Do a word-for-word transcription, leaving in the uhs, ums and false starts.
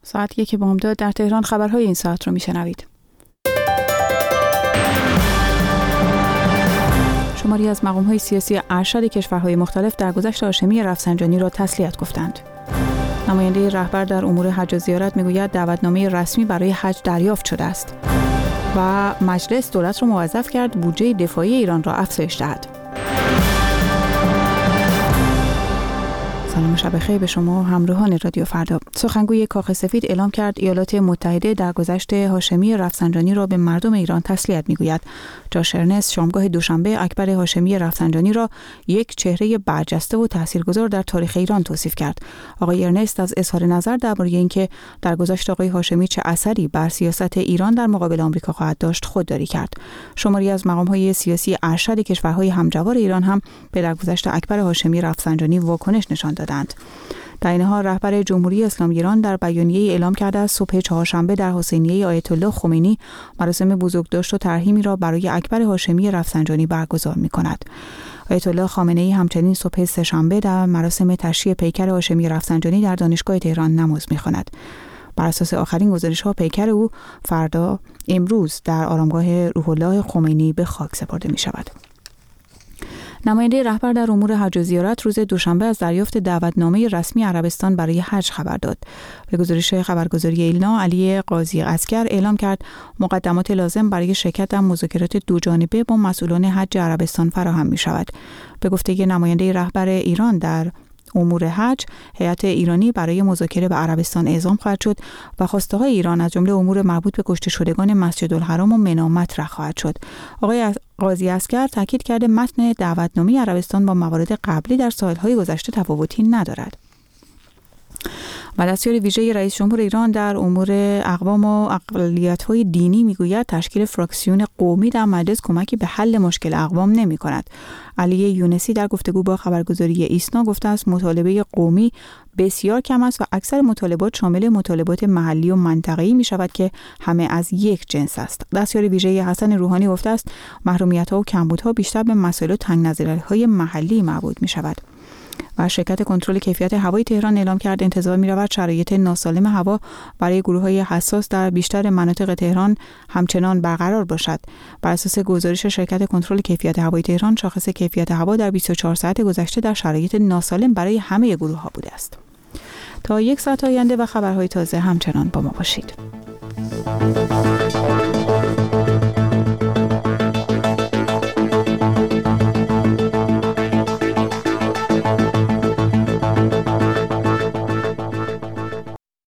ساعت یک بامداد در تهران خبرهای این ساعت رو میشنوید. شماری از مقام‌های سیاسی ارشد کشورهای مختلف درگذشت هاشمی رفسنجانی را تسلیت گفتند. نماینده رهبر در امور حج و زیارت میگوید دعوتنامه رسمی برای حج دریافت شده است و مجلس دولت را موظف کرد بودجه دفاعی ایران را افزایش دهد. سلام شب بخیر به شما همراهان رادیو فردا. سخنگوی کاخ سفید اعلام کرد ایالات متحده درگذشت هاشمی رفسنجانی را به مردم ایران تسلیت میگوید. جاش ارنست شامگاه دوشنبه اکبر هاشمی رفسنجانی را یک چهره برجسته و تاثیرگذار در تاریخ ایران توصیف کرد. آقای ارنست از اظهار نظر درباره اینکه درگذشت آقای هاشمی چه اثری بر سیاست ایران در مقابل آمریکا خواهد داشت خودداری کرد. شماری از مقام‌های سیاسی ارشد کشورهای همجوار ایران هم به درگذشت اکبر هاشمی رفسنجانی واکنش نشان دادند. در این حال رهبر جمهوری اسلامی ایران در بیانیه‌ای اعلام کرده است صبح چهارشنبه در حسینیه آیت الله خمینی مراسم بزرگداشت و ترحیمی را برای اکبر هاشمی رفسنجانی برگزار می‌کند. آیت الله خامنه‌ای همچنین صبح سه‌شنبه در مراسم تشییع پیکر هاشمی رفسنجانی در دانشگاه تهران نماز می‌خواند. بر اساس آخرین گزارش‌ها پیکر او فردا امروز در آرامگاه روح الله خمینی به خاک سپرده می‌شود. نماینده رهبر در امور حج و زیارت روز دوشنبه از دریافت دعوتنامه رسمی عربستان برای حج خبر داد. به گزارش خبرگزاری ایلنا، علی قاضی عسکر اعلام کرد مقدمات لازم برای شرکت در مذاکرات دوجانبه با مسئولان حج عربستان فراهم می شود. به گفته نماینده رهبر ایران در امور حج، هیئت ایرانی برای مذاکره به عربستان اعزام خواهد شد و خواسته های ایران از جمله امور مربوط به کشته شدگان مسجدالحرام و منی مطرح خواهد شد. آقای قاضی عسکر تاکید کرده متن دعوتنامه عربستان با موارد قبلی در سالهای گذشته تفاوتی ندارد. و دستیار ویژه رئیس جمهور ایران در امور اقوام و اقلیت‌های دینی میگوید تشکیل فراکسیون قومی در مجلس کمکی به حل مشکل اقوام نمی‌کند. علی یونسی در گفتگو با خبرگزاری ایسنا گفته است مطالبه قومی بسیار کم است و اکثر مطالبات شامل مطالبات محلی و منطقه‌ای می‌شود که همه از یک جنس است. دستیار ویژه حسن روحانی گفته است محرومیت‌ها و کمبودها بیشتر به مسائل و تنگ‌نظری‌های محلی مربوط می‌شود. و شرکت کنترل کیفیت هوای تهران اعلام کرد انتظار می‌رود شرایط ناسالم هوا برای گروه‌های حساس در بیشتر مناطق تهران همچنان برقرار باشد. بر اساس گزارش شرکت کنترل کیفیت هوای تهران، شاخص کیفیت هوا در بیست و چهار ساعت گذشته در شرایط ناسالم برای همه گروه‌ها بوده است. تا یک ساعت آینده و خبرهای تازه همچنان با ما باشید.